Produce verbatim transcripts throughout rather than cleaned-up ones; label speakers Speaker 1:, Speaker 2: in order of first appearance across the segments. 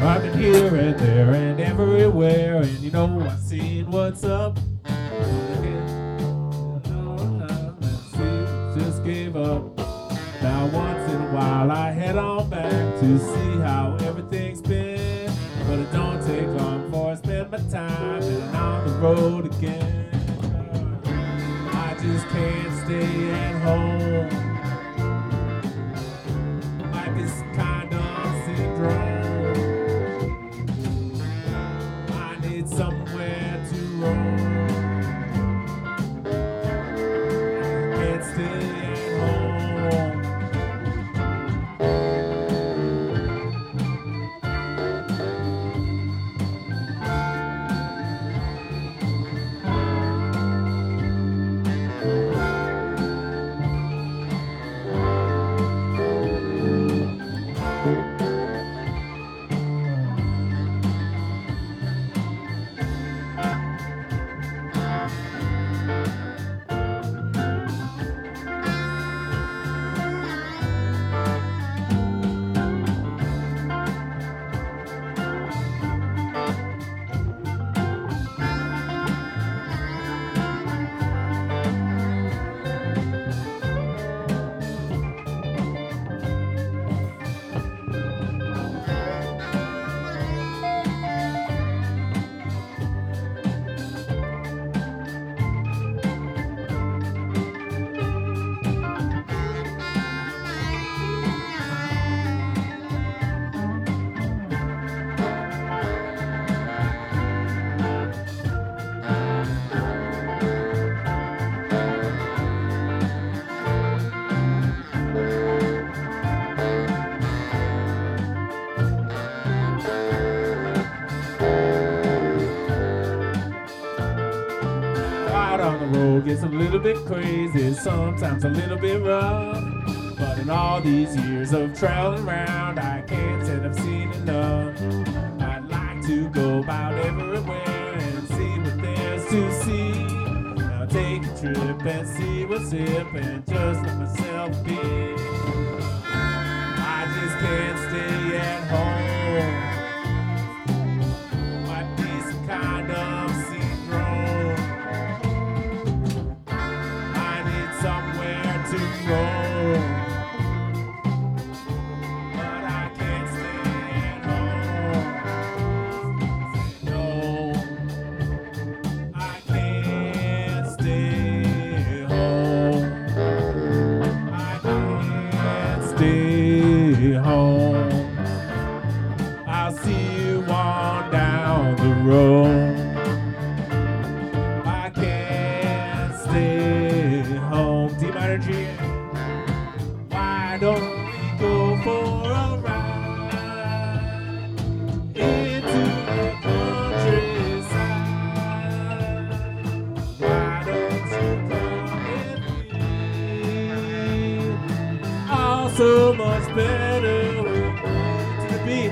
Speaker 1: I've been here and there and everywhere, and you know I've seen what's up. Just gave up. Now once in a while I head on back to see how everything's been, but it don't take long before I spend my time and on the road again. I just can't stay at home. Like this kind of syndrome. I need somewhere to roam. I can't stay at home. Gets a little bit crazy, sometimes a little bit rough. But in all these years of traveling around, I can't say I've seen enough. I'd like to go about everywhere and see what there's to see. Now take a trip and see what's hip and just let myself be. I just can't stay at home. Might be some kind of syndrome. Somewhere to go, but I can't stay at home. No, I can't stay home. I can't stay home. I'll see you on down the road. I can't stay home. Team Energy. Why don't we go for a ride into the countryside? Why don't you come with me? All so much better we go to the beat.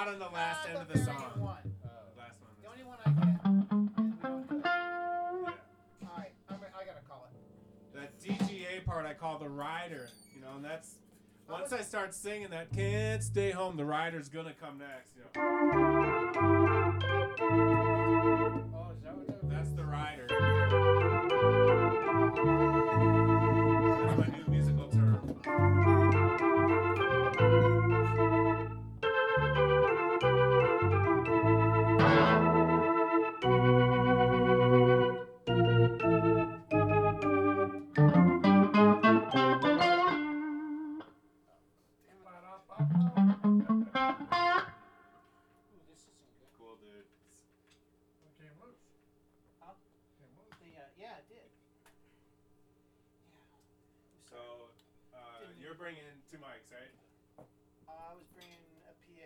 Speaker 1: not on the last
Speaker 2: Ah,
Speaker 1: end
Speaker 2: the
Speaker 1: of the
Speaker 2: very
Speaker 1: song.
Speaker 2: one.
Speaker 1: Uh, last one.
Speaker 2: The only one I get. And we don't do it.
Speaker 1: Yeah.
Speaker 2: All right, I'm, I gotta call it.
Speaker 1: That D G A part I call the rider, you know, and that's once I start singing that "Can't Stay Home," the rider's gonna come next, you know.
Speaker 2: Oh, is that what that
Speaker 1: That's the rider. That's my new musical term.
Speaker 2: Ooh, this isn't good.
Speaker 1: Cool, dude.
Speaker 3: It came loose.
Speaker 2: Huh?
Speaker 3: Came loose.
Speaker 2: The, uh, yeah, it did.
Speaker 1: So, uh, you're bringing two mics, right?
Speaker 2: Uh, I was bringing